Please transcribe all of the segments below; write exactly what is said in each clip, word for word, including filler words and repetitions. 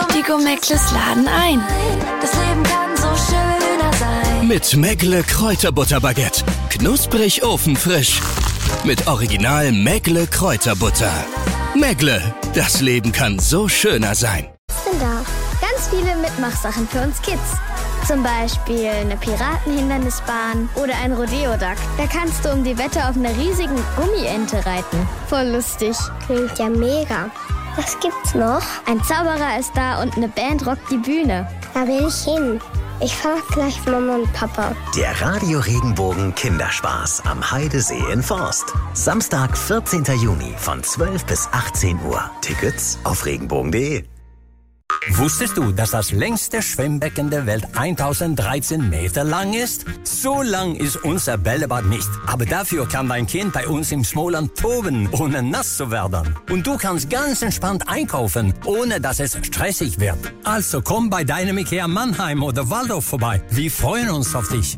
Die Gomeckles laden ein. Das Leben kann so schöner sein. Mit Megle Kräuterbutterbaguette. Knusprig ofenfrisch. Mit Original Megle Kräuterbutter. Megle, das Leben kann so schöner sein. Was denn da? Ganz viele Mitmachsachen für uns Kids. Zum Beispiel eine Piratenhindernisbahn oder ein Rodeo-Duck. Da kannst du um die Wette auf einer riesigen Gummiente reiten. Voll lustig. Klingt ja mega. Was gibt's noch? Ein Zauberer ist da und eine Band rockt die Bühne. Da will ich hin. Ich frage gleich Mama und Papa. Der Radio Regenbogen Kinderspaß am Heidesee in Forst. Samstag, vierzehnten Juni von zwölf bis achtzehn Uhr. Tickets auf regenbogen punkt de. Wusstest du, dass das längste Schwimmbecken der Welt tausenddreizehn Meter lang ist? So lang ist unser Bällebad nicht. Aber dafür kann dein Kind bei uns im Smoland toben, ohne nass zu werden. Und du kannst ganz entspannt einkaufen, ohne dass es stressig wird. Also komm bei deinem Ikea Mannheim oder Waldorf vorbei. Wir freuen uns auf dich.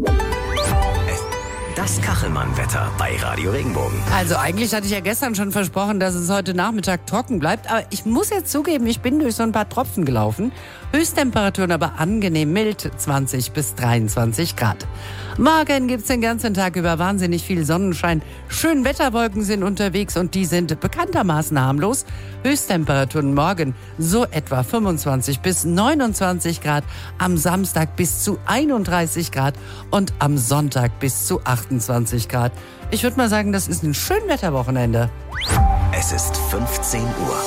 Das Kachelmann-Wetter bei Radio Regenbogen. Also eigentlich hatte ich ja gestern schon versprochen, dass es heute Nachmittag trocken bleibt. Aber ich muss jetzt zugeben, ich bin durch so ein paar Tropfen gelaufen. Höchsttemperaturen aber angenehm mild, zwanzig bis dreiundzwanzig Grad. Morgen gibt's den ganzen Tag über wahnsinnig viel Sonnenschein. Schönwetterwolken sind unterwegs und die sind bekanntermaßen harmlos. Höchsttemperaturen morgen so etwa fünfundzwanzig bis neunundzwanzig Grad. Am Samstag bis zu einunddreißig Grad und am Sonntag bis zu achtundzwanzig Grad. Ich würde mal sagen, das ist ein Schönwetterwochenende. Es ist fünfzehn Uhr.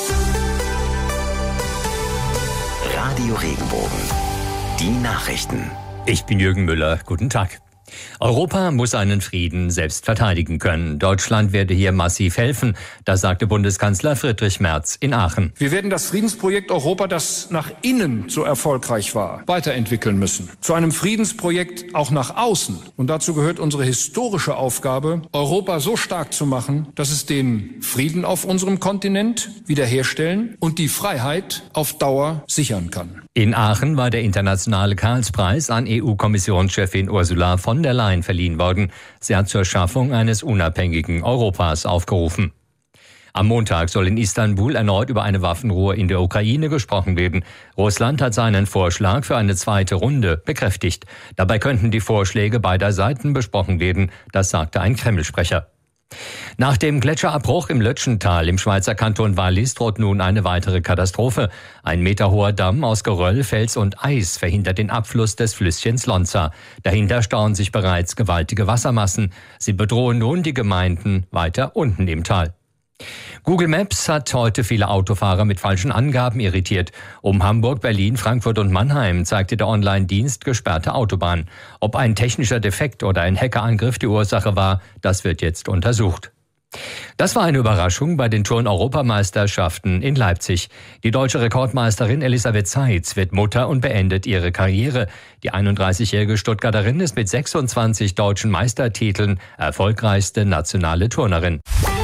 Radio Regenbogen. Die Nachrichten. Ich bin Jürgen Müller. Guten Tag. Europa muss seinen Frieden selbst verteidigen können. Deutschland werde hier massiv helfen, das sagte Bundeskanzler Friedrich Merz in Aachen. Wir werden das Friedensprojekt Europa, das nach innen so erfolgreich war, weiterentwickeln müssen. Zu einem Friedensprojekt auch nach außen. Und dazu gehört unsere historische Aufgabe, Europa so stark zu machen, dass es den Frieden auf unserem Kontinent wiederherstellen und die Freiheit auf Dauer sichern kann. In Aachen war der internationale Karlspreis an E U-Kommissionschefin Ursula von der Leyen verliehen worden. Sie hat zur Schaffung eines unabhängigen Europas aufgerufen. Am Montag soll in Istanbul erneut über eine Waffenruhe in der Ukraine gesprochen werden. Russland hat seinen Vorschlag für eine zweite Runde bekräftigt. Dabei könnten die Vorschläge beider Seiten besprochen werden, das sagte ein Kreml-Sprecher. Nach dem Gletscherabbruch im Lötschental im Schweizer Kanton Wallis droht nun eine weitere Katastrophe. Ein meterhoher Damm aus Geröll, Fels und Eis verhindert den Abfluss des Flüsschens Lonza. Dahinter stauen sich bereits gewaltige Wassermassen. Sie bedrohen nun die Gemeinden weiter unten im Tal. Google Maps hat heute viele Autofahrer mit falschen Angaben irritiert. Um Hamburg, Berlin, Frankfurt und Mannheim zeigte der Online-Dienst gesperrte Autobahnen. Ob ein technischer Defekt oder ein Hackerangriff die Ursache war, das wird jetzt untersucht. Das war eine Überraschung bei den Turn-Europameisterschaften in Leipzig. Die deutsche Rekordmeisterin Elisabeth Zeitz wird Mutter und beendet ihre Karriere. Die einunddreißigjährige Stuttgarterin ist mit sechsundzwanzig deutschen Meistertiteln erfolgreichste nationale Turnerin.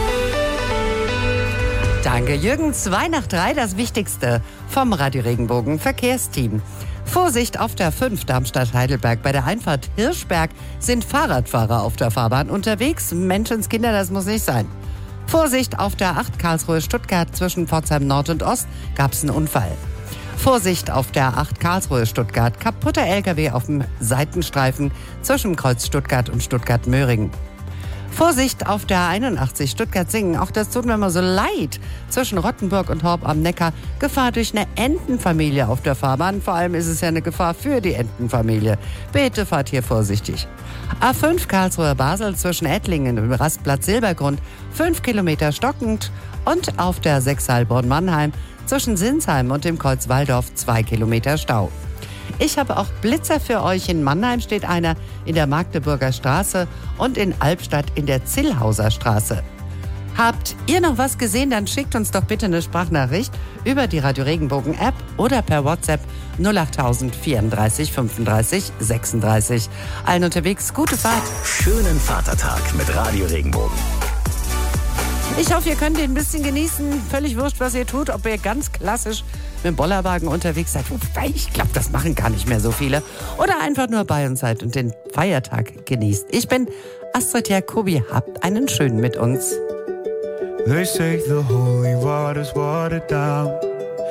Danke, Jürgen. Zwei nach drei, das Wichtigste vom Radio Regenbogen Verkehrsteam. Vorsicht auf der fünf Darmstadt-Heidelberg. Bei der Einfahrt Hirschberg sind Fahrradfahrer auf der Fahrbahn unterwegs. Menschenskinder, das muss nicht sein. Vorsicht auf der acht Karlsruhe-Stuttgart. Zwischen Pforzheim Nord und Ost gab es einen Unfall. Vorsicht auf der acht Karlsruhe-Stuttgart. Kaputter L K W auf dem Seitenstreifen zwischen Kreuz Stuttgart und Stuttgart-Möhringen. Vorsicht auf der einundachtzig Stuttgart-Singen. Auch das tut mir immer so leid. Zwischen Rottenburg und Horb am Neckar. Gefahr durch eine Entenfamilie auf der Fahrbahn. Vor allem ist es ja eine Gefahr für die Entenfamilie. Bitte fahrt hier vorsichtig. A fünf Karlsruhe-Basel zwischen Ettlingen und Rastplatz Silbergrund. Fünf Kilometer stockend. Und auf der sechs Heilbronn-Mannheim zwischen Sinsheim und dem Kreuz Walldorf zwei Kilometer Stau. Ich habe auch Blitzer für euch. In Mannheim steht einer in der Magdeburger Straße und in Albstadt in der Zillhauser Straße. Habt ihr noch was gesehen? Dann schickt uns doch bitte eine Sprachnachricht über die Radio Regenbogen App oder per WhatsApp null acht null null vierunddreißig fünfunddreißig sechsunddreißig. Allen unterwegs gute Fahrt. Schönen Vatertag mit Radio Regenbogen. Ich hoffe, ihr könnt ihn ein bisschen genießen. Völlig wurscht, was ihr tut. Ob ihr ganz klassisch mit dem Bollerwagen unterwegs seid. Wobei, ich glaube, das machen gar nicht mehr so viele. Oder einfach nur bei uns seid und den Feiertag genießt. Ich bin Astrid Jacobi. Habt einen schönen mit uns. They say the holy water's watered down.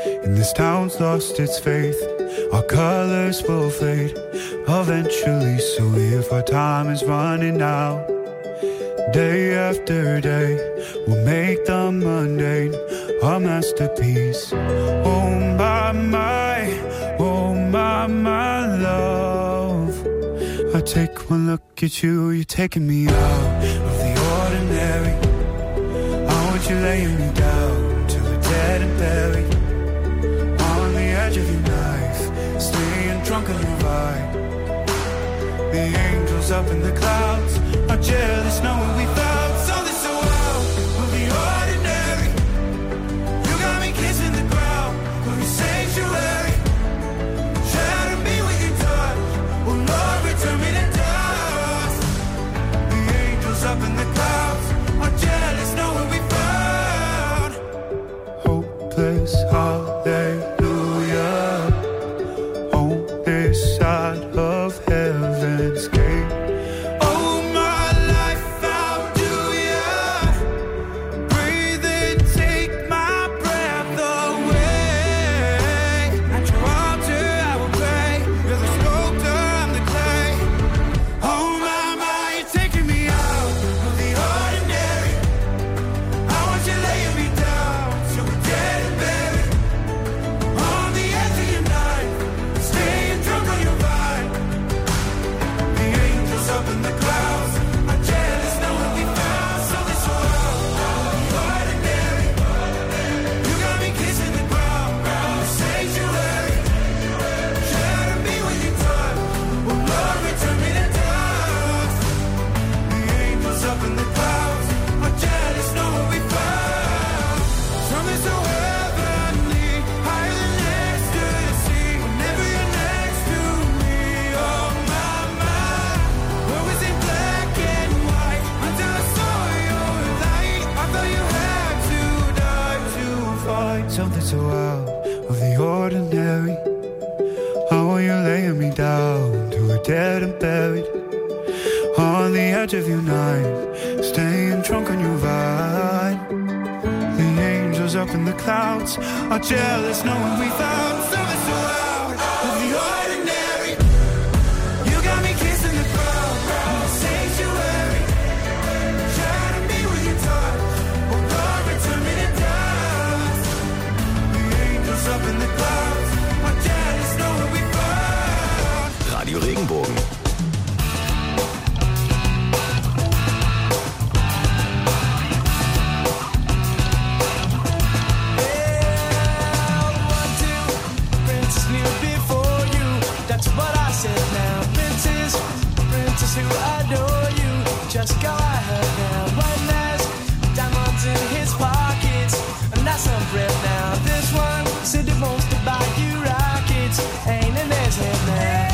and this town's lost its faith. Our colors will fade eventually, so if our time is running out, day after day, we'll make the mundane a masterpiece. Oh my, my, oh my, my love. I take one look at you, you're taking me out of the ordinary. I want you laying me down till we're dead and buried. On the edge of your knife, staying drunk on your vibe. The angels up in the clouds are jealous knowing we found something so out of the ordinary. You got me kissing the ground of your sanctuary. Shatter me with your touch, oh Lord, return me to dust. The angels up in the clouds are jealous knowing we found hopeless hallelujah on this side of heaven's gate. Oh my life, how do ya breathe and take my breath away? At your altar I will pray. You're the sculptor, I'm the clay. Oh my, my, you're taking me out of the ordinary. I want you laying me down till we're dead and buried. On the edge of your knife, staying drunk on your vine. The angels up in the clouds are jealous knowing we found something so out of the ordinary. You got me kissing the ground of the sanctuary. Shatter me with your touch, oh Lord, return me to dust. The angels up in the clouds are jealous knowing we found something so heavenly, higher than ecstasy. Whenever you're next to me, oh my, my. Where was it black and white until I saw your light? I thought you had to die to find something so out of the ordinary. How are you laying me down till we're dead and buried? On the edge of your knife, staying drunk on your vine. The angels up in the clouds are jealous knowing we found something so out of the ordinary. You got me kissing the ground of the sanctuary. Shatter me with your touch, oh Lord, return me to dust. The angels up in the clouds are jealous knowing we found. Radio Regenbogen. Princess knew before you, that's what I said now. Princess, princess who adore you, just go ahead now. One last diamonds in his pockets, and that's some bread now. This one said he wants to buy you rockets, ain't in his head now.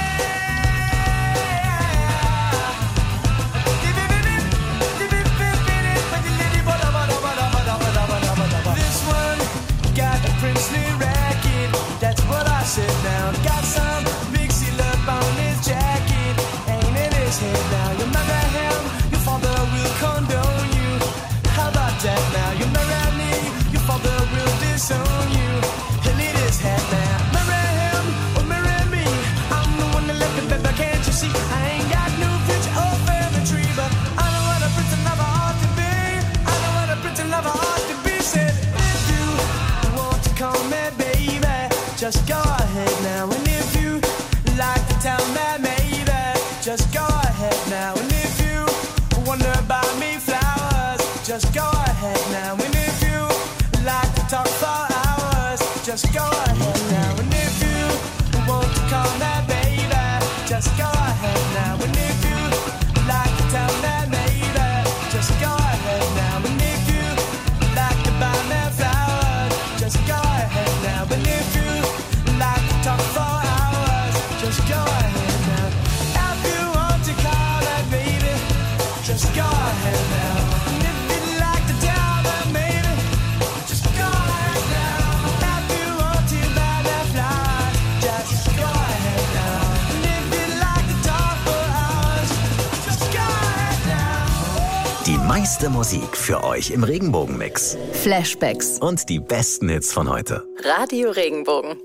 This one got a princely racket, that's what I said now. Got some big seal up on his jacket, ain't in his head now. You marry him, your father will condone you. How about that now? You marry me, your father will disown you. He'll eat his head now. Marry him or marry me, I'm the one that left the baby, can't you see? I ain't got no future or family tree, but I know what a prince lover ought to be. I know what a prince lover ought to be. Said if you want to call me baby, just go ahead now. And if you like to tell me maybe, just go ahead now. And if you wonder about me flowers, just go ahead now. And if you like to talk for hours, just go ahead now. And if you want to call me baby, just go ahead now. And if you like to tell me maybe, just go ahead now. And if you like to buy me flowers, just go ahead now. And if you like to talk for hours, just go ahead now. If you want to call that baby, just go ahead now. And if you'd like to tell that maybe, just go ahead now. If you want to buy that flowers, just go ahead now. And if you'd like to talk for hours, just go ahead now. Die meiste Musik für euch im Regenbogen-Mix. Flashbacks. Und die besten Hits von heute. Radio Regenbogen.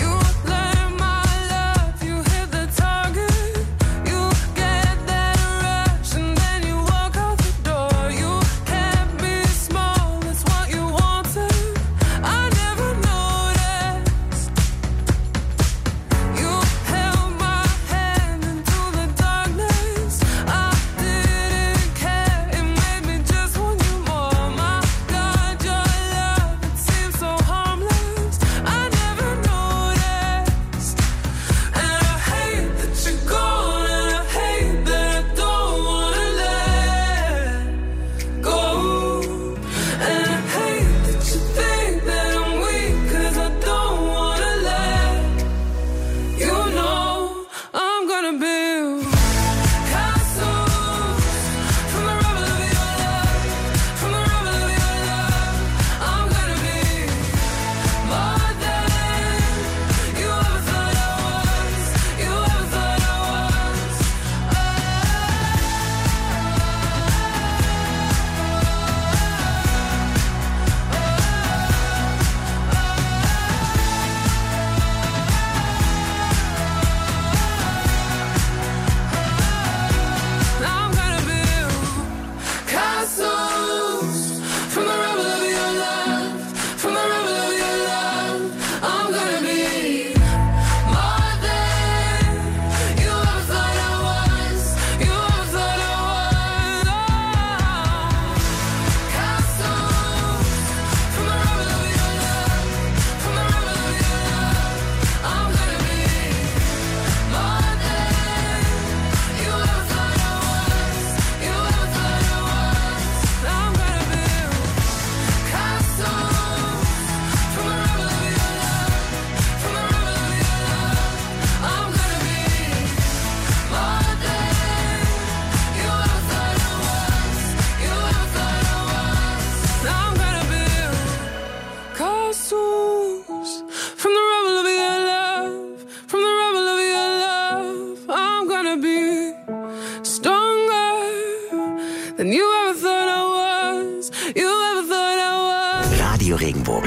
Radio Regenbogen.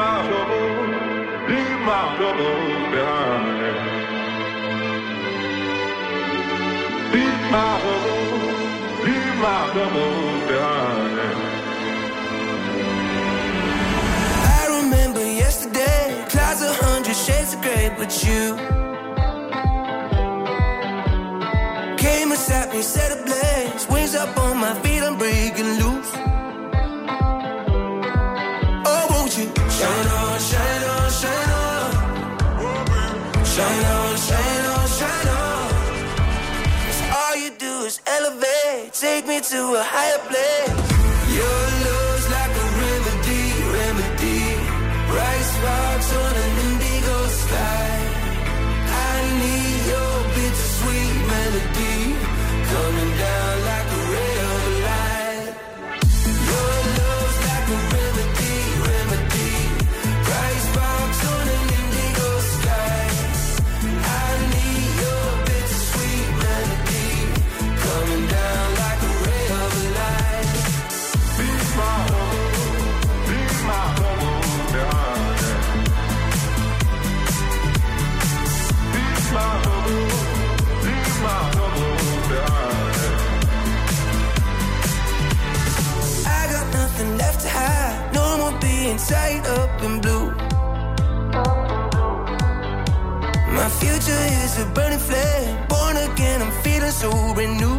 I remember yesterday, clouds a hundred shades of grey, but you came and sat me, set ablaze, wings up on my feet, I'm breaking loose. Oh, won't you shine on, shine on, shine on, shine on, shine on, shine on. 'Cause all you do is elevate, take me to a higher place. Your love's like a remedy, remedy. Bright sparks on an indigo sky. I need your bittersweet melody coming down like a ray of light. Your love's like a remedy, remedy. Bright sparks on an indigo sky. I need your bittersweet melody coming down like a ray of light. Be my home, be my home, behind it. Be my home, be my home, behind it. I got nothing left to hide, no more being tied up in blue. My future is a burning flame, born again, I'm feeling so renewed.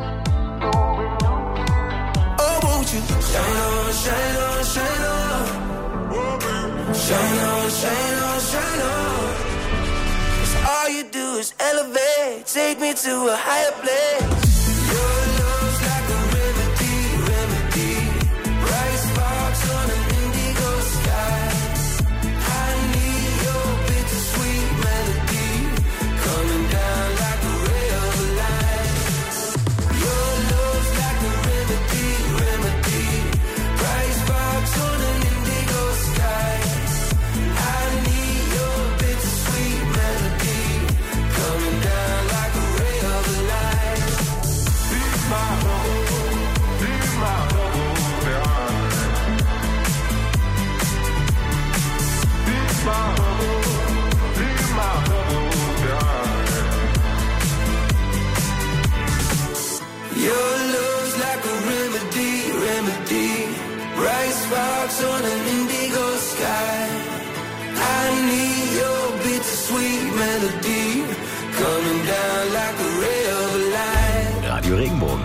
Oh, won't you shine on, shine on, shine on, shine on, shine on, shine on. 'Cause all you do is elevate, take me to a higher place. Your love's like a remedy, remedy. Bright sparks on an indigo sky. I need your bittersweet melody coming down like a ray of light. Your love's like a remedy, remedy. Bright sparks on an indigo sky. I need your bittersweet melody coming down like a ray of light. melody coming down like a ray of light. Radio Regenbogen.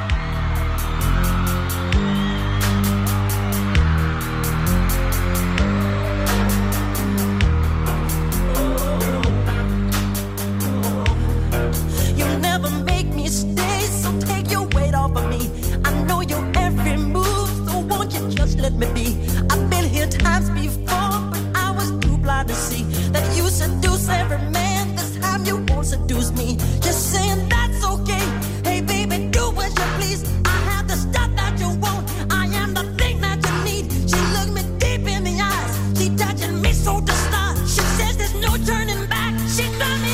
You'll never make me stay, so take your weight off of me. I know your every move, so won't you just let me be? I've been here times before, but I was too blind to see that you seduce every man. This time you won't seduce me. Just saying that's okay. Hey baby, do what you please. I have the stuff that you want. I am the thing that you need. She looked me deep in the eyes. She touching me so to start. She says there's no turning back. She got me.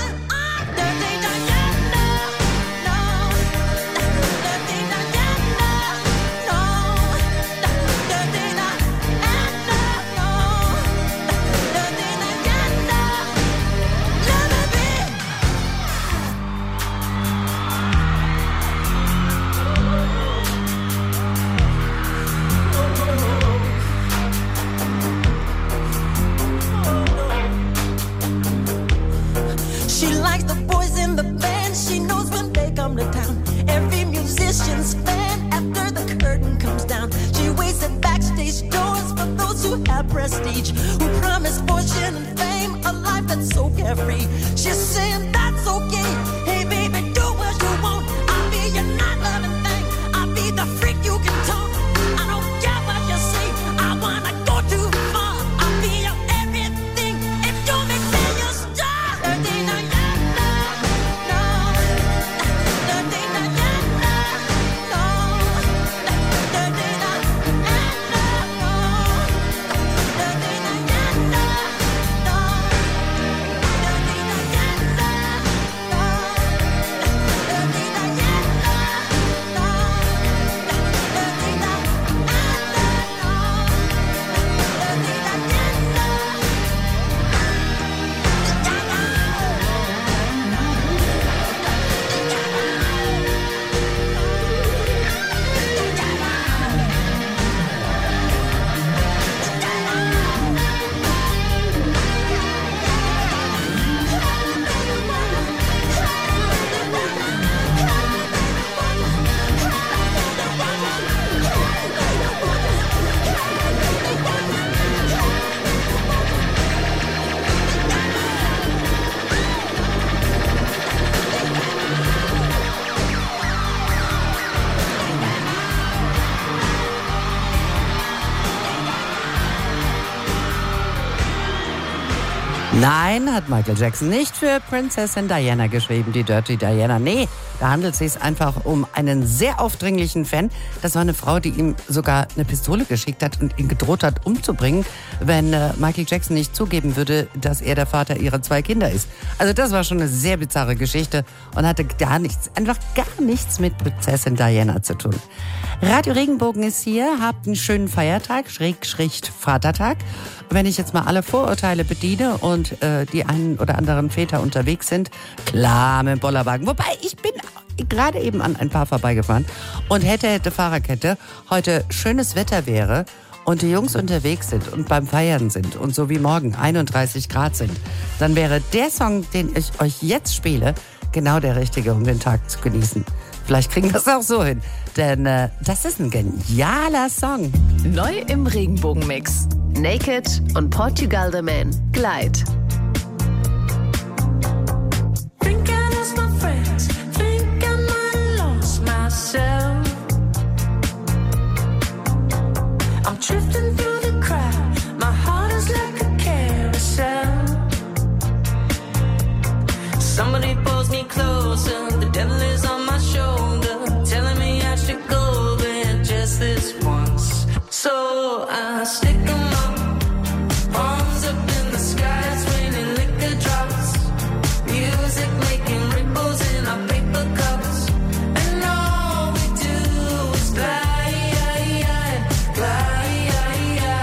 She likes the boys in the band. She knows when they come to town. Every musician's fan after the curtain comes down. She waits at backstage doors for those who have prestige, who promise fortune and fame, a life that's so carefree. She's saying that's okay. Hey baby, do what you want. I'll be your night loving thing. I'll be the freak you can talk. I don't care what you say. I wanna go too far. I'll be your everything. If you make me your star. Dirty night. Nein, hat Michael Jackson nicht für Prinzessin Diana geschrieben, die Dirty Diana. Nee, da handelt es sich einfach um einen sehr aufdringlichen Fan. Das war eine Frau, die ihm sogar eine Pistole geschickt hat und ihn gedroht hat, umzubringen, wenn äh, Michael Jackson nicht zugeben würde, dass er der Vater ihrer zwei Kinder ist. Also das war schon eine sehr bizarre Geschichte und hatte gar nichts, einfach gar nichts mit Prinzessin Diana zu tun. Radio Regenbogen ist hier, habt einen schönen Feiertag, Schrägstrich Vatertag. Wenn ich jetzt mal alle Vorurteile bediene und äh, die einen oder anderen Väter unterwegs sind, klar mit dem Bollerwagen. Wobei, ich bin gerade eben an ein paar vorbeigefahren und hätte, hätte Fahrerkette, heute schönes Wetter wäre und die Jungs unterwegs sind und beim Feiern sind und so wie morgen einunddreißig Grad sind, dann wäre der Song, den ich euch jetzt spiele, genau der richtige, um den Tag zu genießen. Vielleicht kriegen wir es auch so hin, denn äh, das ist ein genialer Song. Neu im Regenbogenmix. Naked und Portugal the Man. Glide. Think I lost my friends. Think I might have lost myself. I'm drifting through the crowd. My heart is like a carousel. Somebody pulls me closer. The devil is on my shoulder, telling me I should go there just this once. So I stick 'em up, palms up in the sky, it's raining liquor drops, music making ripples in our paper cups, and all we do is glide, glide, glide.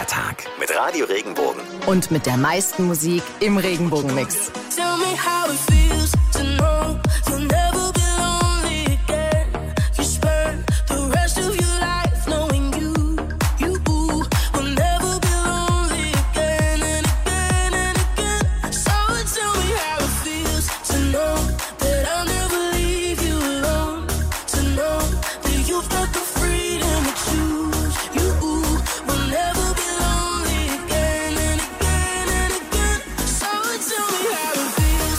Feiertag mit Radio Regenbogen. Und mit der meisten Musik im Regenbogen-Mix. Tell me how it feels to know you'll never be lonely again. You spend the rest of your life knowing you, you will never be lonely again and again and again. So tell me how it feels to know that I'll never leave you alone. To know that you've got the freedom to choose. You will never be lonely again and again and again. So tell me how it feels.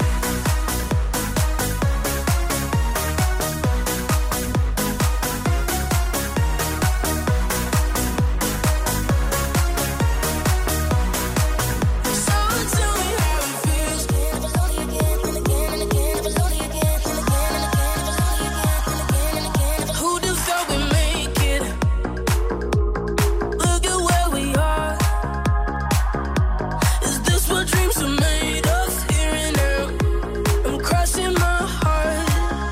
Who just thought we make it? Look at where we are. Is this what dreams are made of? Here and now, I'm crossing my heart.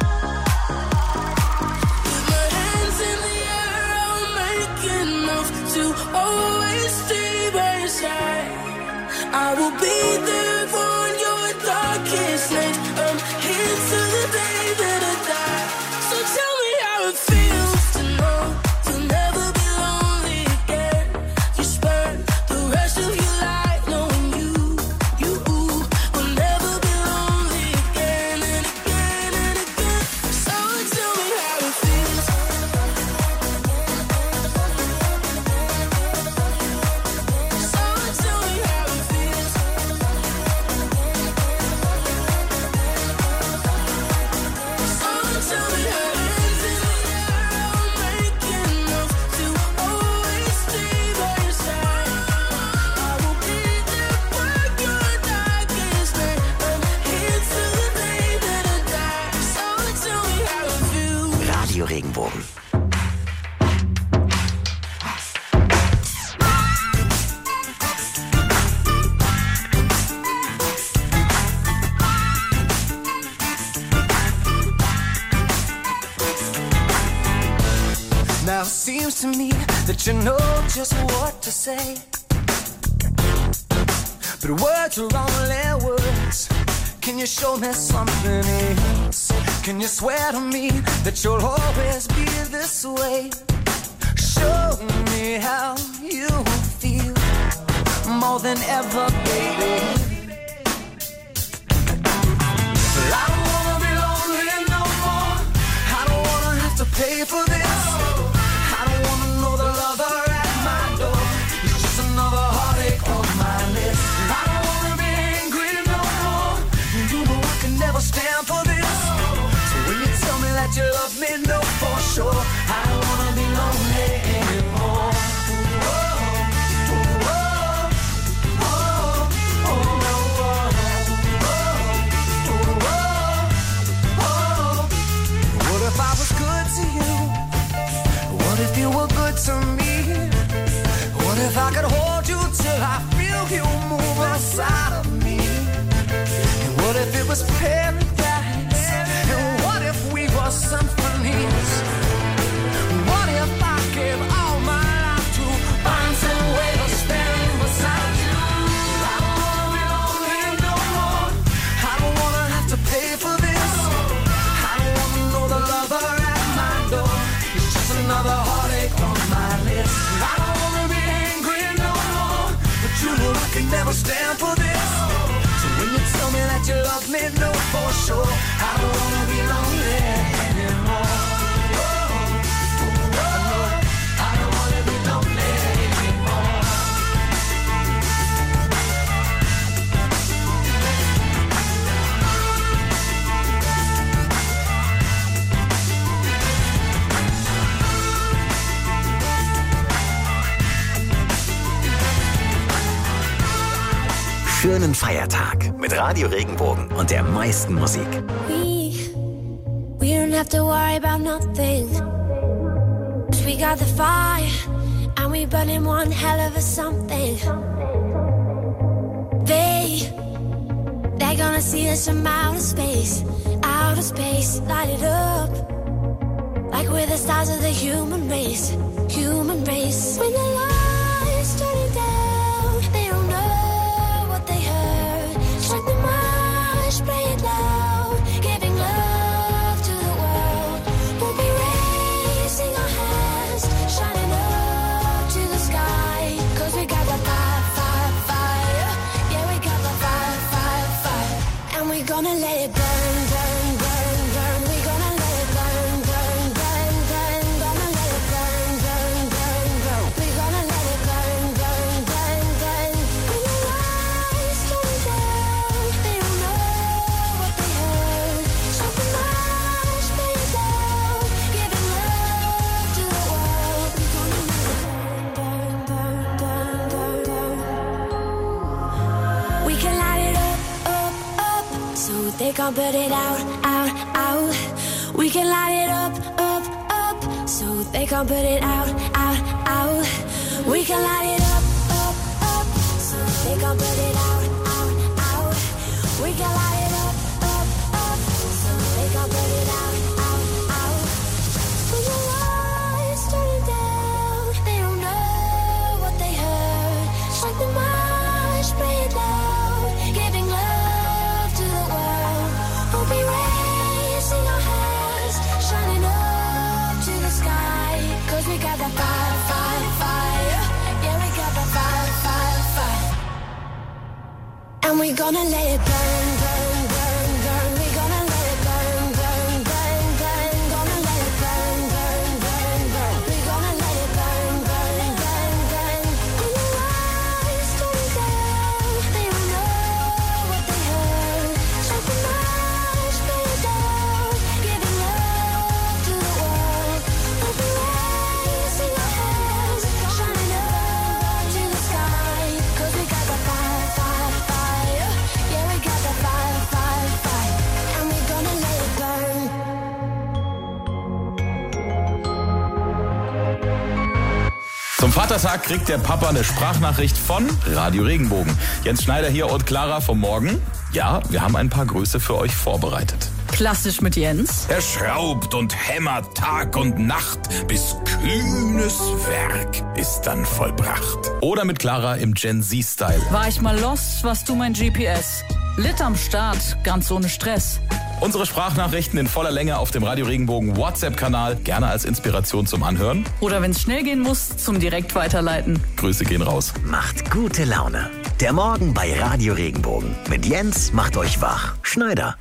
With my hands in the air, I'll make enough to always stay by your side. I will be there for your darkest night. I'm here till the day that I die. So tell me how it feels to know you'll never be lonely again. You spend the rest of your life knowing you, you will never be lonely again and again and again. So tell me how it feels. So tell me how it feels. So tell me how hands in the air, I'll make enough to always stay by your side. I will be there for your darkest night. I'm here till the day that I die. So tell me how it feels. Radio Regenbogen. Now it seems to me that you know just what to say, but words are only words. Can you show me something else? Can you swear to me that you'll always be this way? Show me how you feel more than ever, baby. But I don't wanna be lonely no more. I don't wanna have to pay for this. I don't wanna know the lover at my door. It's just another heartache on my list. I don't wanna be angry no more. You know I can never stand for this. So when you tell me that you love me, know for sure I don't wanna be lonely anymore. Oh, oh, oh, oh, oh, no, oh, oh, oh, oh. What if I was good to you? What if you were good to me? What if I could hold you till I feel you move inside of me? And what if it was paradise? And what if we were symphonies? What if I gave all my life to find some way to stand beside you? I don't wanna be lonely no more. I don't wanna have to pay for this. I don't wanna know the lover at my door. It's just another heartache on my list. I don't wanna be angry no more, but you know I can never stand for this. So when you tell me that you love me, know for sure I don't wanna be lonely anymore. Oh, oh, oh, I don't wanna be lonely anymore. Schönen Feiertag mit Radio Regenbogen und der meisten Musik. We, we don't have to worry about nothing. 'Cause we got the fire and we burning one hell of a something. They, they're gonna see us from outer space, outer space, light it up. Like we're the stars of the human race, human race. When the lights they can't put it out, out, out. We can light it up, up, up, so they can't put it out, out, out. We can light it up, up, up, so they can't put it out, out, out. We can light it up, up, up, so they can't put it out, out, out. When the lights turning down, they don't know what they heard. Strike the march, play it loud, giving love to the world. We'll be raising our hands, shining up to the sky. Cause we got that fire, fire, fire. Yeah, we got that fire, fire, fire. And we gonna let it burn, burn, burn, burn. We gonna let it burn, burn, burn, burn. Gonna let it burn, burn, burn, burn. We gonna let it burn, burn, burn, burn. When the lights turn down, they don't know what they heard. Strike the march, play it down, giving love to the world. We'll be raising our hands, shining up to the sky. Cause we got the fire, fire, fire. Yeah, we got the fire, fire, fire. And we gonna let it burn. Zum Vatertag kriegt der Papa eine Sprachnachricht von Radio Regenbogen. Jens Schneider hier und Clara vom Morgen. Ja, wir haben ein paar Grüße für euch vorbereitet. Klassisch mit Jens. Er schraubt und hämmert Tag und Nacht, bis kühnes Werk ist dann vollbracht. Oder mit Clara im Gen Z-Style. War ich mal lost, was du mein G P S? Lit am Start, ganz ohne Stress. Unsere Sprachnachrichten in voller Länge auf dem Radio Regenbogen WhatsApp-Kanal, gerne als Inspiration zum Anhören. Oder wenn es schnell gehen muss, zum direkt weiterleiten. Grüße gehen raus. Macht gute Laune. Der Morgen bei Radio Regenbogen. Mit Jens macht euch wach. Schneider.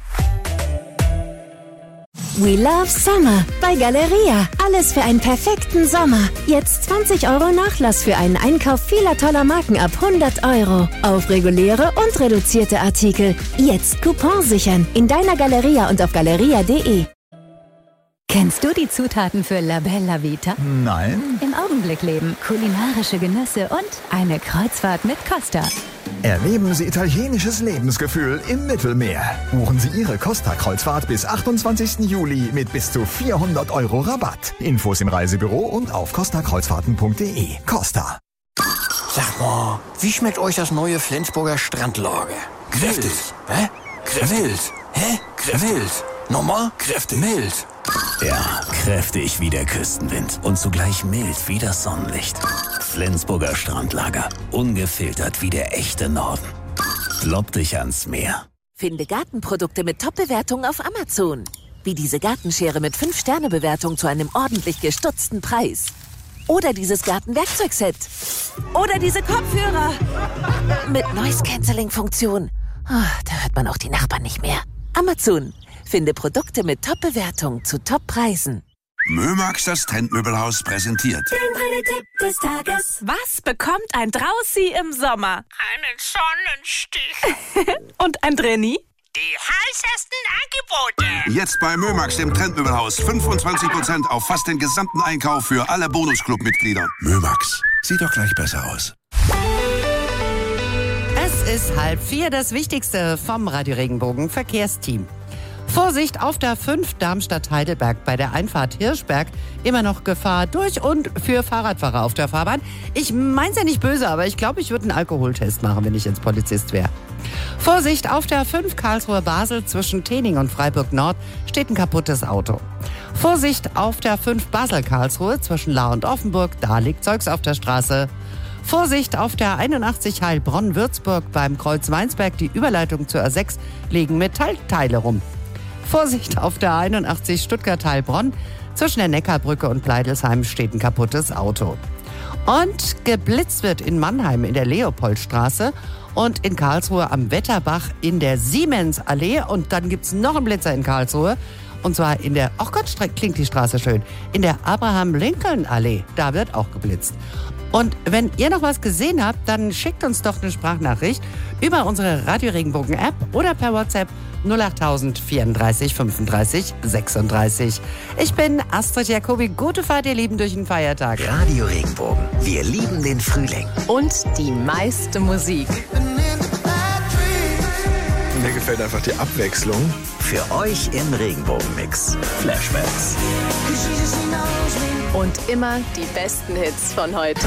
We love Summer bei Galeria. Alles für einen perfekten Sommer. Jetzt zwanzig Euro Nachlass für einen Einkauf vieler toller Marken ab hundert Euro. Auf reguläre und reduzierte Artikel. Jetzt Coupon sichern. In deiner Galeria und auf galeria punkt de. Kennst du die Zutaten für La Bella Vita? Nein. Im Augenblick leben, kulinarische Genüsse und eine Kreuzfahrt mit Costa. Erleben Sie italienisches Lebensgefühl im Mittelmeer. Buchen Sie Ihre Costa-Kreuzfahrt bis achtundzwanzigsten Juli mit bis zu vierhundert Euro Rabatt. Infos im Reisebüro und auf costa kreuzfahrten punkt de. Costa. Sag mal, wie schmeckt euch das neue Flensburger Strandlager? Kräftig. Hä? Wild. Hä? Wild. Nochmal? Kräftig. Mild. Ja, kräftig wie der Küstenwind und zugleich mild wie das Sonnenlicht. Flensburger Strandlager, ungefiltert wie der echte Norden. Klopp dich ans Meer. Finde Gartenprodukte mit Top-Bewertungen auf Amazon. Wie diese Gartenschere mit fünf Sterne Bewertung zu einem ordentlich gestutzten Preis. Oder dieses Gartenwerkzeugset. Oder diese Kopfhörer mit Noise-Canceling-Funktion. Oh, da hört man auch die Nachbarn nicht mehr. Amazon. Finde Produkte mit Top-Bewertung zu Top-Preisen. Mömax, das Trendmöbelhaus, präsentiert. Der Tipp des Tages. Was bekommt ein Draußi im Sommer? Einen Sonnenstich. Und ein Drenni? Die heißesten Angebote. Jetzt bei Mömax, dem Trendmöbelhaus. fünfundzwanzig Prozent auf fast den gesamten Einkauf für alle Bonusclub-Mitglieder. Mömax. Sieht doch gleich besser aus. Es ist halb vier, das Wichtigste vom Radio Regenbogen Verkehrsteam. Vorsicht auf der fünf Darmstadt-Heidelberg bei der Einfahrt Hirschberg. Immer noch Gefahr durch und für Fahrradfahrer auf der Fahrbahn. Ich mein's ja nicht böse, aber ich glaube, ich würde einen Alkoholtest machen, wenn ich jetzt Polizist wäre. Vorsicht auf der fünf Karlsruhe-Basel zwischen Tening und Freiburg-Nord steht ein kaputtes Auto. Vorsicht auf der fünf Basel-Karlsruhe zwischen Lahr und Offenburg, da liegt Zeugs auf der Straße. Vorsicht auf der einundachtzig Heilbronn-Würzburg beim Kreuz Weinsberg, die Überleitung zur A sechs liegen Metallteile rum. Vorsicht auf der einundachtzig Stuttgart-Heilbronn. Zwischen der Neckarbrücke und Pleidelsheim steht ein kaputtes Auto. Und geblitzt wird in Mannheim in der Leopoldstraße und in Karlsruhe am Wetterbach in der Siemensallee. Und dann gibt's noch einen Blitzer in Karlsruhe. Und zwar in der, ach Gott, klingt die Straße schön, in der Abraham-Lincoln-Allee. Da wird auch geblitzt. Und wenn ihr noch was gesehen habt, dann schickt uns doch eine Sprachnachricht über unsere Radio Regenbogen App oder per WhatsApp null achttausend vierunddreißig fünfunddreißig sechsunddreißig. Ich bin Astrid Jacobi. Gute Fahrt, ihr Lieben, durch den Feiertag. Radio Regenbogen. Wir lieben den Frühling. Und die meiste Musik. Mir gefällt gefällt einfach die Abwechslung. Für euch im Regenbogenmix. Flashbacks. Und immer die besten Hits von heute.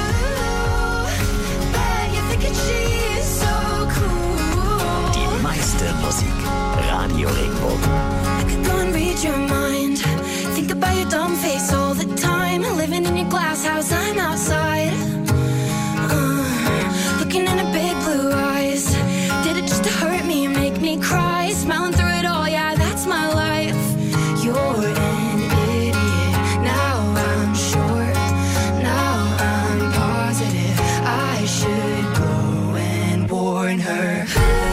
Die meiste Musik. Radio Regenbogen. I could go and read your mind. Think about your dumb face all the time. Living in your glass house, I'm outside. Uh, looking in her big blue eyes. Did it just to hurt me or make me cry? Smiling through it all, yeah, that's my life. You're an idiot. Now I'm sure. Now I'm positive. I should go and warn her.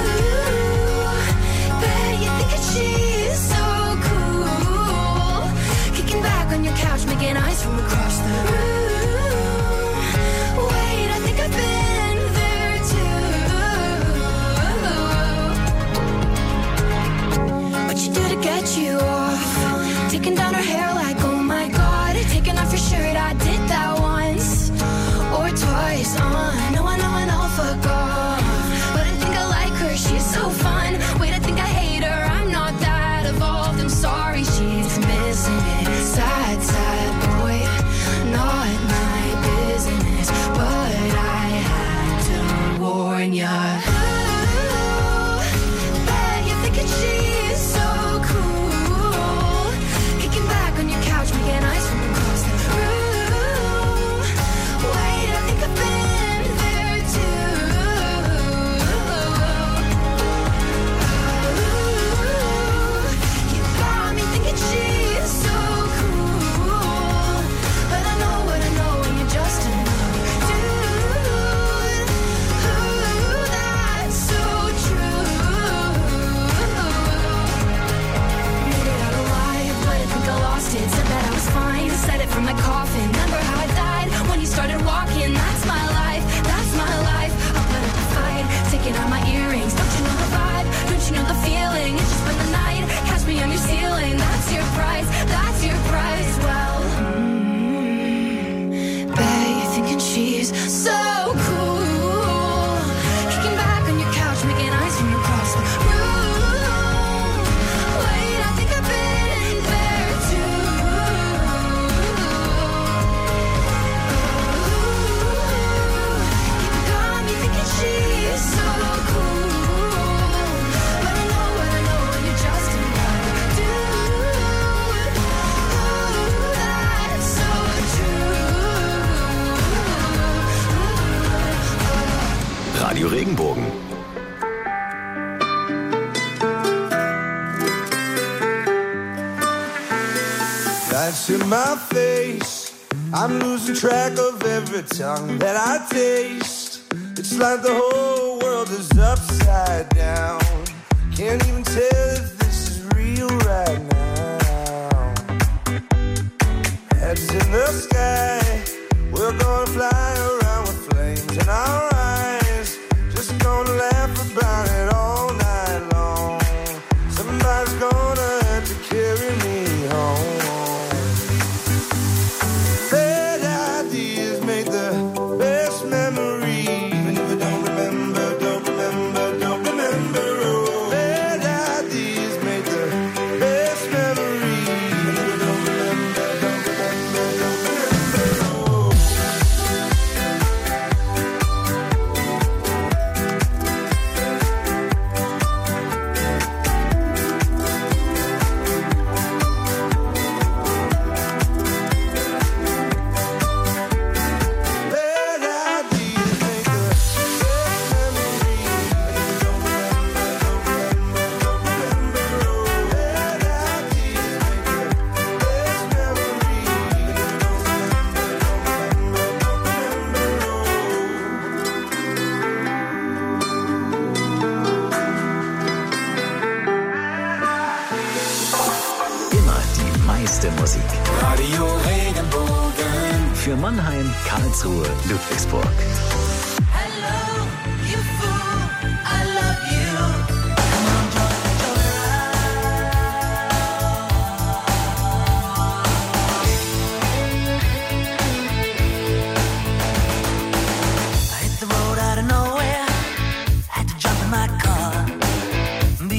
Making eyes from across the room. Wait, I think I've been there too. What you do to get you off? Taking down her hair like, oh my god. Taking off your shirt, I did that once or twice. Uh, no, I know, I know, fuck off. But I think I like her, she's so fun. Wait, I think I hate her, I'm not that evolved. I'm sorry, she's missing it. Sad, sad boy, not my business, but I had to warn ya. Ooh, bet you're thinking she's so cool. Kicking back on your couch, making eyes from across the room. Wait, I think I've been there too. Ooh, you got me thinking she's so cool. But I know what I know, and you're just another dude. Ooh, that's so true. Made it out alive, but I think I lost it. Said that I was fine, said it from my coffin. Remember how I died when you started walking? That's my life, that's my life. I'll put up a fight, taking out my earrings. Don't you know the vibe? Don't you know the feeling? It's just been the night. Catch me on your ceiling. That's your price, that's your price. Well, mm, bet you're thinking she's so cool. Kicking back on your couch, making eyes from across the room. Wait, I think I've been there too. You got me thinking she's so cool. But I know what I know, and you're just another dude. Ooh, that's so true. Radio Regenbogen. That's in my face. I'm losing track of every tongue that I taste. It's like the whole world is upside down. Can't even tell if this is real right now. Heads in the sky, we're gonna fly around with flames in our eyes. Just gonna laugh about it all night long. Somebody's gonna have to carry me home. Bad ideas make the best memories. Even if I don't remember, don't remember, don't remember. Oh, bad ideas make the best memories. Even if I don't remember, don't remember, don't remember. Oh. Musik. Radio Regenbogen. Für Mannheim, Karlsruhe, Ludwigsburg. Hello, you fool, I love you. Come on, join the joyride. I hit the road out of nowhere. Had to jump in my car.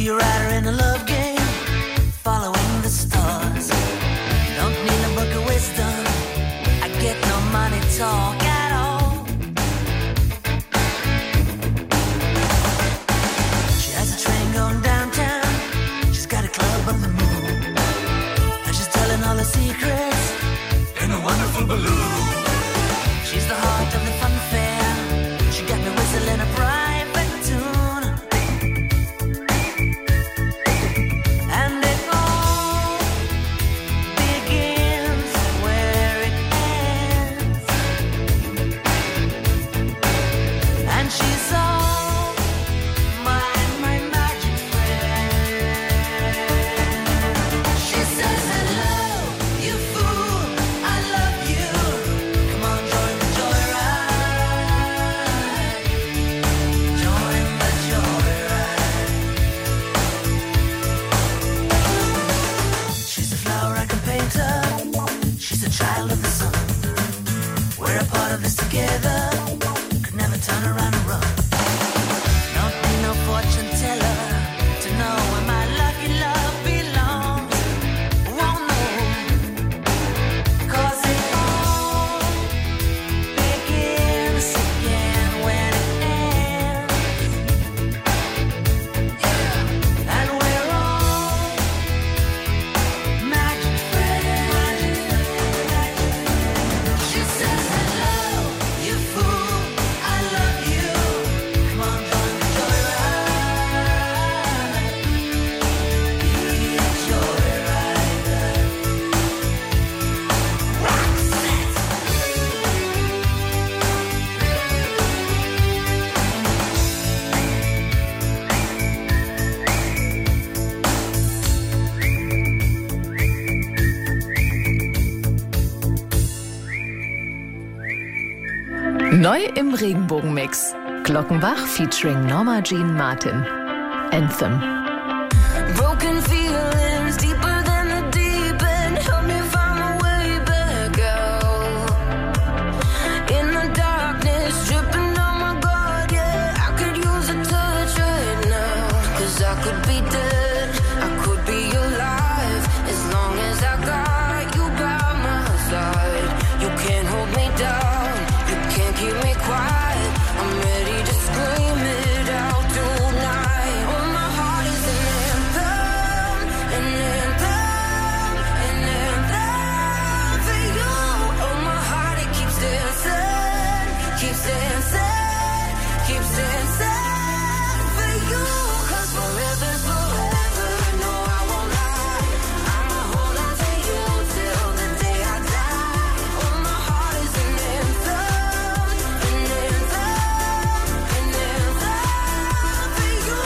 Neu im Regenbogenmix. Glockenbach featuring Norma Jean Martin. Anthem. Broken feelings deeper than the deep end. Help me find my way back out. In the darkness, dripping on my guard, yeah. I could use a touch right now. Cause I could be dead, I could be alive. As long as I got you by my side. You can't hold me down, you can't keep me quiet. I'm ready to scream it out tonight. Oh, my heart is an anthem, an anthem, an anthem for you. Oh, my heart, it keeps dancing, keeps dancing, keeps dancing for you. Cause forever's forever, no, I won't lie. I'ma hold on to you till the day I die. Oh, my heart is an anthem, an anthem, an anthem for you.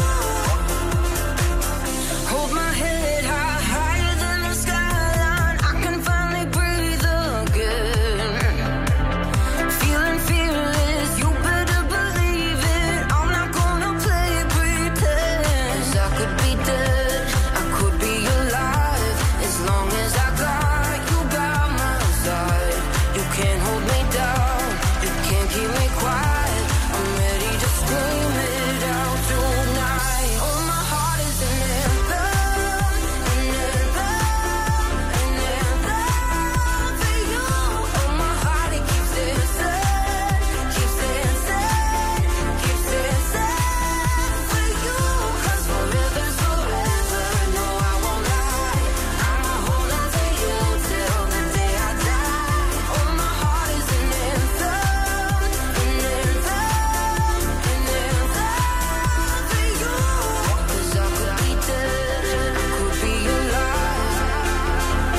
Hold my head high, higher than the skyline. I can finally breathe again. Feeling fearless, you better believe it. I'm not gonna play pretend. 'Cause I could be dead, I could be alive. As long as I got you by my side. You can't hold me down, you can't keep me quiet. I'm ready to scream it out tonight. Oh, my heart is an anthem, an anthem, an anthem for you. Oh, my heart, it keeps dancing, keeps dancing, keeps dancing for you. 'Cause forever's forever, no, I won't lie. I'ma hold on to you till the day I die. Oh, my heart is an anthem, an anthem, an anthem for you. 'Cause I could be dead, I could be alive.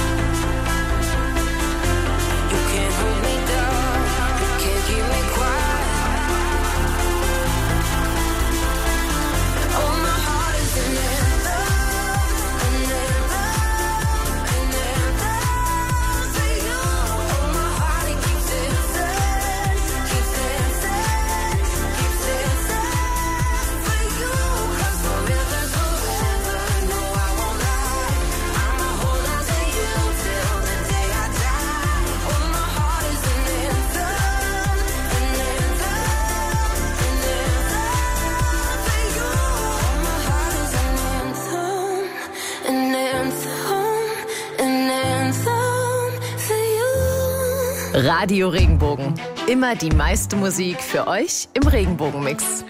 You can't hold me down, you can't keep me quiet. Oh, my heart is an anthem, an anthem, an anthem for you. Oh, my heart, it keeps dancing, keeps dancing, keeps dancing for you. 'Cause forever's forever, no, I won't lie. I'ma hold on to you till the day I die. Oh, my heart is an anthem, an anthem, an anthem for you. Oh, my heart is an anthem, an anthem, an anthem for you. Radio Regenbogen. Immer die meiste Musik für euch im Regenbogenmix.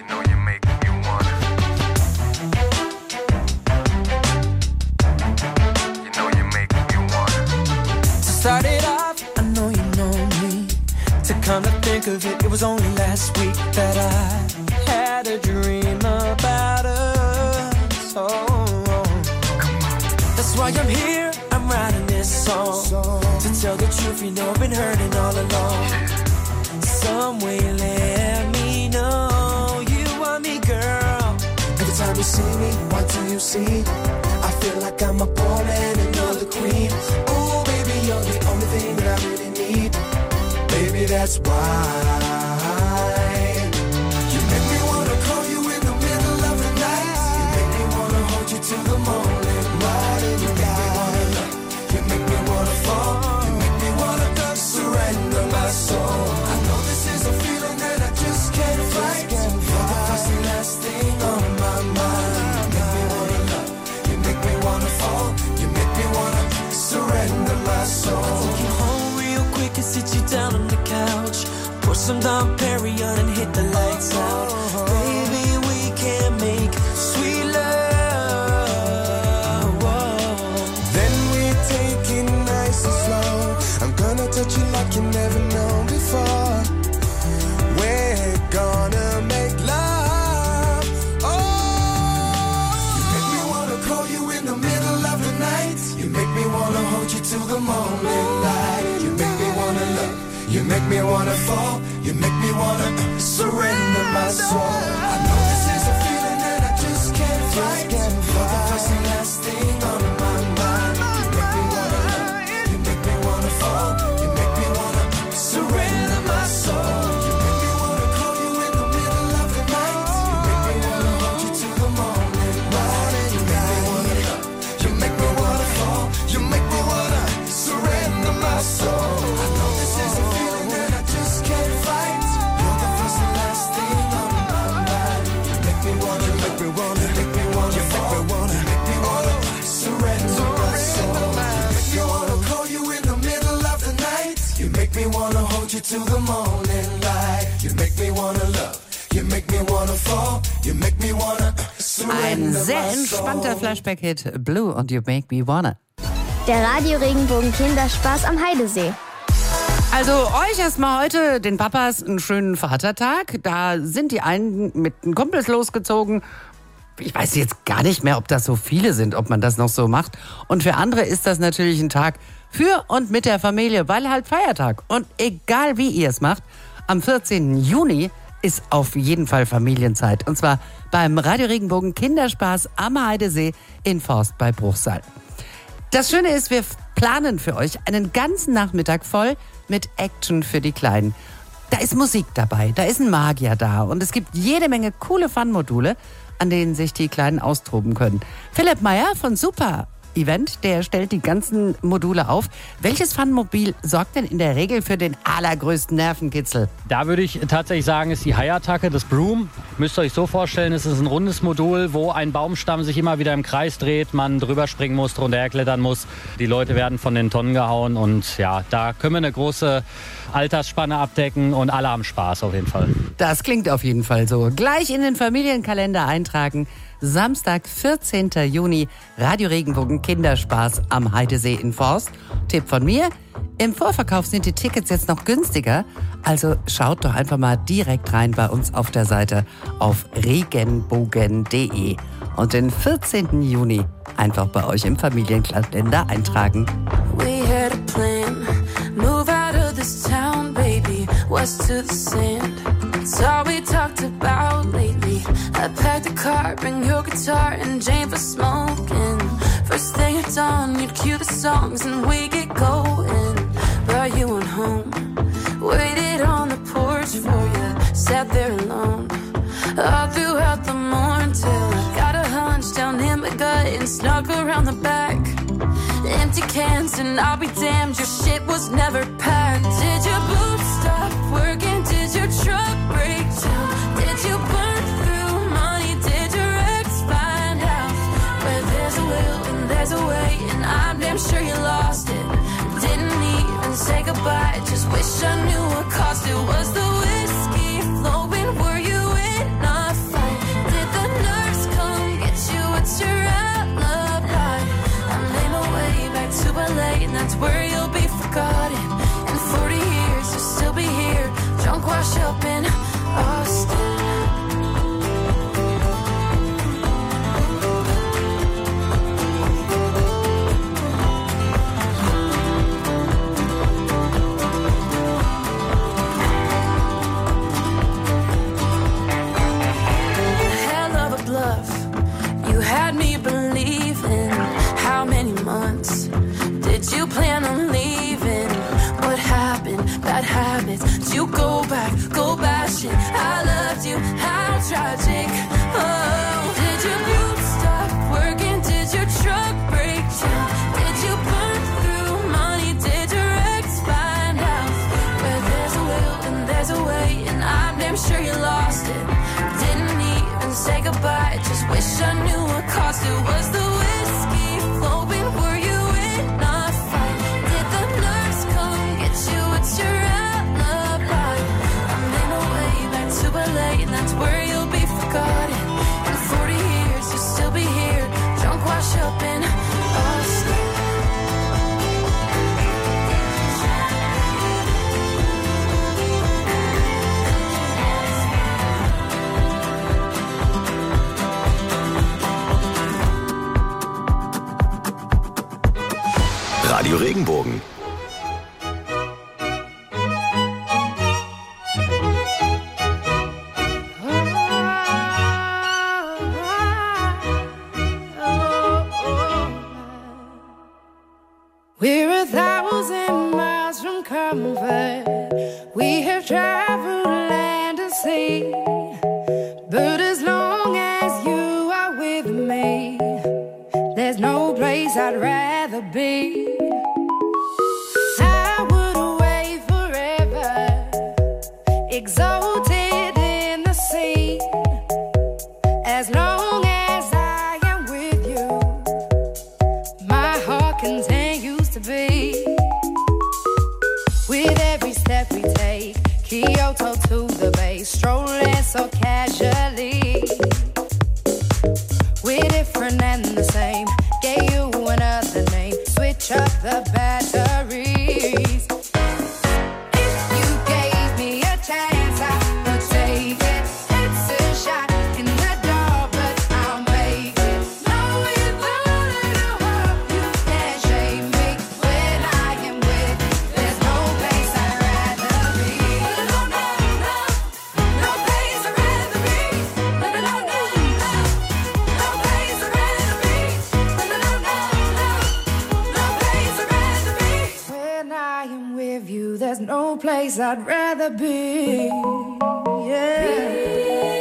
To start it off, I know you know me. To come to think of it, it was only last week that I had a dream about us. Oh, that's why I'm here, I'm writing this song. To tell the truth, you know I've been hurting all along. Some way let me know you want me, girl. Every time you see me, what do you see? I feel like I'm a pawn and another queen. Oh, baby, you're the only thing that I really need. Baby, that's why you make me wanna call you in the middle of the night. You make me wanna hold you till the morning light. And you make me wanna love, you make me wanna fall, you make me wanna surrender my soul. I know this is a feeling that I just can't fight. You're the first and last thing on my mind. You make me wanna love, you make me wanna fall, you make me wanna surrender my soul. I'll take you home real quick and sit you down on the couch. Pour some Dom Perignon and hit the lights out. Baby, we can make sweet love. Whoa. Then we take it nice and slow. I'm gonna touch you like you never known before. We're gonna make love. Oh, you make me wanna call you in the middle of the night. You make me wanna hold you till the morning light. You make me wanna love, you make me wanna fall, you make me wanna surrender my soul. I know this is a feeling that I just can't fight. You're the first and last thing on my mind. You make me wanna love, you make me wanna fall, you make me wanna surrender my soul. You Ein sehr entspannter Flashback-Hit, Blue und You Make Me Wanna. Der Radio Regenbogen Kinderspaß am Heidesee. Also euch erstmal heute, den Papas, einen schönen Vatertag. Da sind die einen mit den Kumpels losgezogen. Ich weiß jetzt gar nicht mehr, ob das so viele sind, ob man das noch so macht. Und für andere ist das natürlich ein Tag für und mit der Familie, weil halt Feiertag. Und egal wie ihr es macht, am vierzehnten Juni ist auf jeden Fall Familienzeit. Und zwar beim Radio Regenbogen Kinderspaß am Heidesee in Forst bei Bruchsal. Das Schöne ist, wir planen für euch einen ganzen Nachmittag voll mit Action für die Kleinen. Da ist Musik dabei, da ist ein Magier da und es gibt jede Menge coole Fun-Module, an denen sich die Kleinen austoben können. Philipp Meyer von Super Event, der stellt die ganzen Module auf. Welches Funmobil sorgt denn in der Regel für den allergrößten Nervenkitzel? Da würde ich tatsächlich sagen, ist die Hai-Attacke, das Broom. Müsst ihr euch so vorstellen, es ist ein rundes Modul, wo ein Baumstamm sich immer wieder im Kreis dreht, man drüber springen muss, drunter herklettern muss. Die Leute werden von den Tonnen gehauen und ja, da können wir eine große Altersspanne abdecken und alle haben Spaß auf jeden Fall. Das klingt auf jeden Fall so. Gleich in den Familienkalender eintragen. Samstag, vierzehnten Juni, Radio Regenbogen Kinderspaß am Heidesee in Forst. Tipp von mir, im Vorverkauf sind die Tickets jetzt noch günstiger, also schaut doch einfach mal direkt rein bei uns auf der Seite auf regenbogen punkt de und den vierzehnten Juni einfach bei euch im Familienkalender eintragen. We had a plan, move out of this town, baby, west to the sand. It's all we talked about lately. I packed a car, bring your guitar and Jane for smoking. First thing at dawn, you'd cue the songs and we get going. Brought you on home, waited on the porch for you, sat there alone. All throughout the morning till I got a hunch down in my gut and snuck around the back. Empty cans and I'll be damned, your shit was never packed. Did your boots stop working? Did your truck break down? Did you burn through money? Did your ex find out? Where there's a will and there's a way, and I'm damn sure you lost it. Didn't even say goodbye, just wish I knew what cost it. Was the whiskey flowing? Were you in a fight? Did the nurse come get you? What's your alibi? I made my way back to L A, and that's where you'll be forgotten. In forty years, you'll still be here, drunk, washed up in Austin. Hell of a bluff, you had me believing. How many months did you plan on leaving? What happened? Bad habits. Did you go back, go bashing? I loved you, how tragic. Oh, did your boots stop working? Did your truck break down? Did you burn through money? Did your ex find out? Where there's a will and there's a way, and I'm damn sure you lost it. Didn't even say goodbye, just wish I knew what cost it. Was the whiskey flowing? Were you in a fight? Did the nurse come get you? What's your alibi? I made my way back to L A, and that's where you'll be forgotten. In forty years, you'll still be here, drunk, washed up in Austin. Radio Regenbogen. We're a thousand miles from comfort. We have traveled land and sea. But as long as you are with me, there's no place I'd rather be. I would away forever, exalted in the sea. As long as I am with you, my heart continues to beat. With every step we take, Kyoto to the bay, strolling so casually. been the same. Gave you another name. Switch up the batteries. If you gave me a chance, I would take it. It's a shot in the dark, but I'll make it. Knowing that it'll help, you can't shame me. When I am with you, there's no place I'd rather be. No, no, no, no place I'd rather be. No, no, no, no, no place I'd rather be. No, no, no, no, no place I'd rather be. When I am with you, there's no place I'd rather be. Yeah.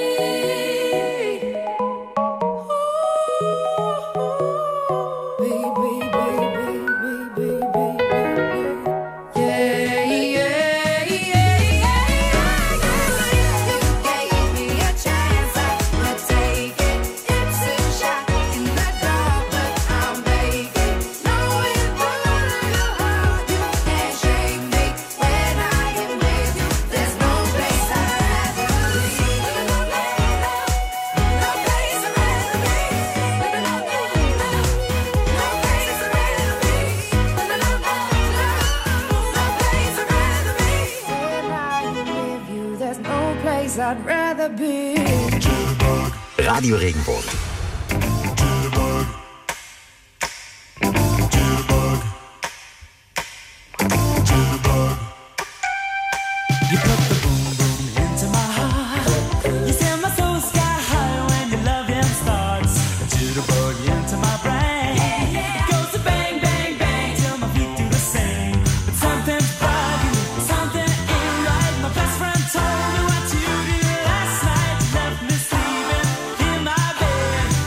I'd rather be. Radio Regenbogen. You put the boom boom into my heart. You send my soul sky high when your loving starts. A jitterbug into my brain. It goes to bang bang bang till my feet do the same. But something's bugging, something ain't right. My best friend told me what you did last night. You left me sleeping in my bed.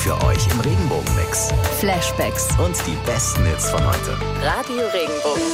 für euch im Regenbogenmix. Flashbacks Und die besten Hits von heute. Radio Regenbogen.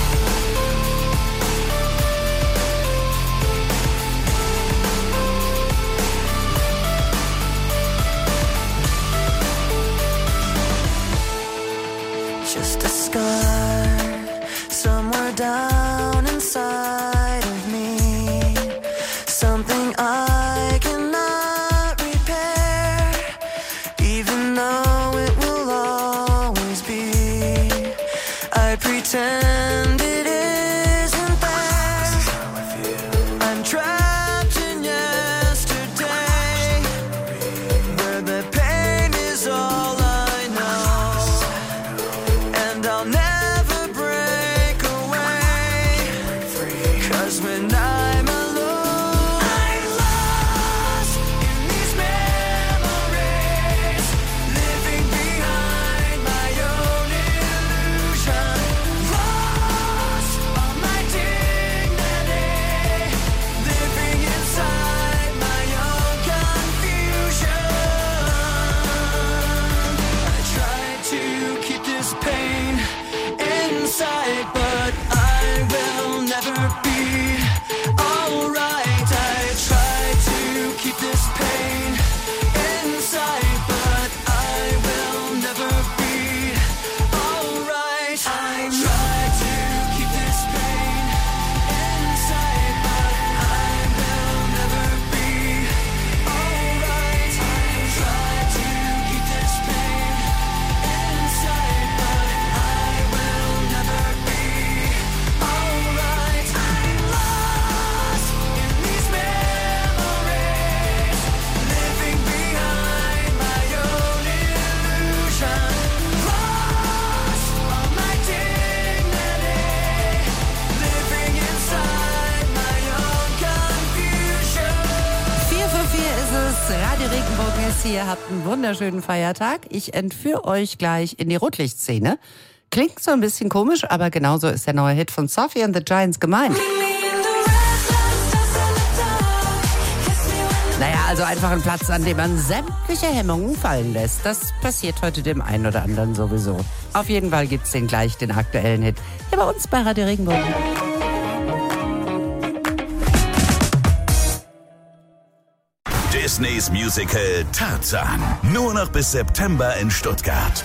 Just a scar somewhere down inside of me. Something I cannot repair, even though it will always be. I pretend it isn't there. I'm trapped in yesterday, where the pain is all I know. And I'll never break away, 'cause when I'm alone, I'm lost in these memories, living behind my own illusion. Lost all my dignity, living inside my own confusion. I try to keep this pain inside, but I will never be alright. I try to keep this pain inside, but I will never be alright. I try to keep this pain inside, but I will never be alright. I try to keep this pain inside, but I will never be alright. I'm lost in these memories, living behind my own illusion. Lost all my dignity, living inside my own confusion. vier vor vier ist es. Radio Regenbogen ist hier. Habt einen wunderschönen Feiertag. Ich entführe euch gleich in die Rotlichtszene. Klingt so ein bisschen komisch, aber genauso ist der neue Hit von Sophie and the Giants gemeint. Naja, also einfach ein Platz, an dem man sämtliche Hemmungen fallen lässt. Das passiert heute dem einen oder anderen sowieso. Auf jeden Fall gibt's den gleich, den aktuellen Hit. Hier bei uns bei Radio Regenbogen. Disneys Musical Tarzan. Nur noch bis September in Stuttgart.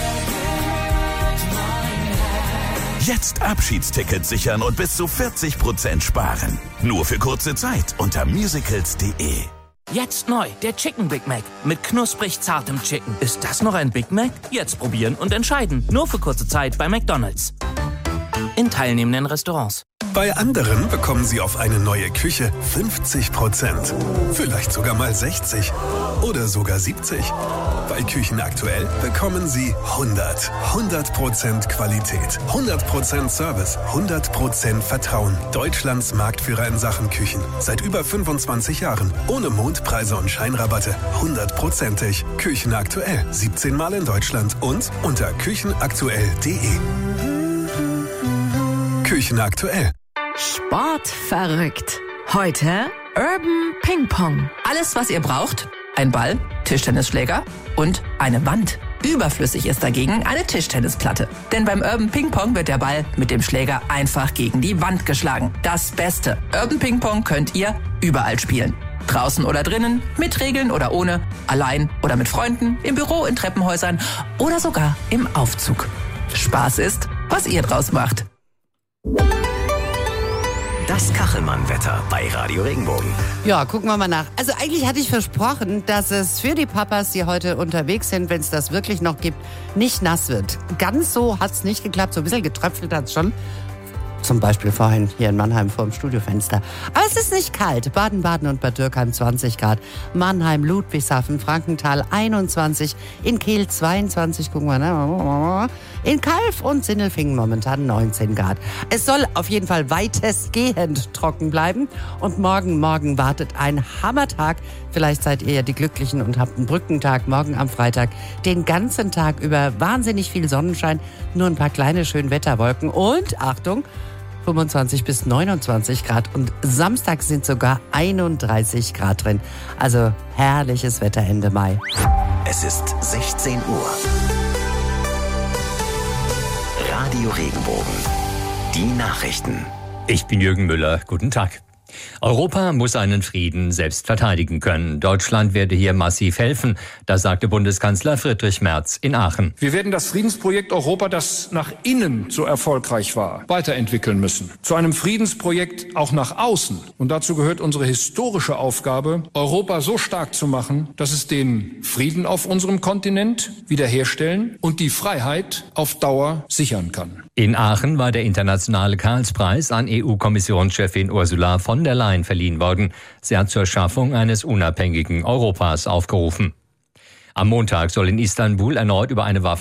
Jetzt Abschiedstickets sichern und bis zu vierzig Prozent sparen. Nur für kurze Zeit unter musicals punkt de. Jetzt neu, der Chicken Big Mac mit knusprig zartem Chicken. Ist das noch ein Big Mac? Jetzt probieren und entscheiden. Nur für kurze Zeit bei McDonald's. In teilnehmenden Restaurants. Bei anderen bekommen Sie auf eine neue Küche fünfzig Prozent. Vielleicht sogar mal sechzig oder sogar siebzig. Bei Küchen aktuell bekommen Sie hundert. hundert Prozent Qualität, hundert Prozent Service, hundert Prozent Vertrauen. Deutschlands Marktführer in Sachen Küchen. Seit über fünfundzwanzig Jahren. Ohne Mondpreise und Scheinrabatte. hundertprozentig. Küchen aktuell. siebzehn Mal in Deutschland und unter küchenaktuell punkt de. Küchen aktuell. Sport verrückt. Heute Urban Ping Pong. Alles, was ihr braucht: ein Ball, Tischtennisschläger und eine Wand. Überflüssig ist dagegen eine Tischtennisplatte. Denn beim Urban Ping Pong wird der Ball mit dem Schläger einfach gegen die Wand geschlagen. Das Beste: Urban Ping Pong könnt ihr überall spielen. Draußen oder drinnen, mit Regeln oder ohne, allein oder mit Freunden, im Büro, in Treppenhäusern oder sogar im Aufzug. Spaß ist, was ihr draus macht. Das Kachelmann-Wetter bei Radio Regenbogen. Ja, gucken wir mal nach. Also eigentlich hatte ich versprochen, dass es für die Papas, die heute unterwegs sind, wenn es das wirklich noch gibt, nicht nass wird. Ganz so hat es nicht geklappt. So ein bisschen getröpfelt hat es schon. Zum Beispiel vorhin hier in Mannheim vor dem Studiofenster. Aber es ist nicht kalt. Baden-Baden und Bad Dürkheim zwanzig Grad. Mannheim, Ludwigshafen, Frankenthal einundzwanzig. In Kehl zweiundzwanzig. Gucken wir, ne? In Kalf und Sindelfingen momentan neunzehn Grad. Es soll auf jeden Fall weitestgehend trocken bleiben. Und morgen, morgen wartet ein Hammertag. Vielleicht seid ihr ja die Glücklichen und habt einen Brückentag morgen am Freitag. Den ganzen Tag über wahnsinnig viel Sonnenschein. Nur ein paar kleine schöne Wetterwolken. Und Achtung, fünfundzwanzig bis neunundzwanzig Grad und Samstag sind sogar einunddreißig Grad drin. Also herrliches Wetter Ende Mai. Es ist sechzehn Uhr. Radio Regenbogen. Die Nachrichten. Ich bin Jürgen Müller. Guten Tag. Europa muss einen Frieden selbst verteidigen können. Deutschland werde hier massiv helfen, das sagte Bundeskanzler Friedrich Merz in Aachen. Wir werden das Friedensprojekt Europa, das nach innen so erfolgreich war, weiterentwickeln müssen. Zu einem Friedensprojekt auch nach außen. Und dazu gehört unsere historische Aufgabe, Europa so stark zu machen, dass es den Frieden auf unserem Kontinent wiederherstellen und die Freiheit auf Dauer sichern kann. In Aachen war der internationale Karlspreis an E U-Kommissionschefin Ursula von der Leyen verliehen worden. Sie hat zur Schaffung eines unabhängigen Europas aufgerufen. Am Montag soll in Istanbul erneut über eine Waffen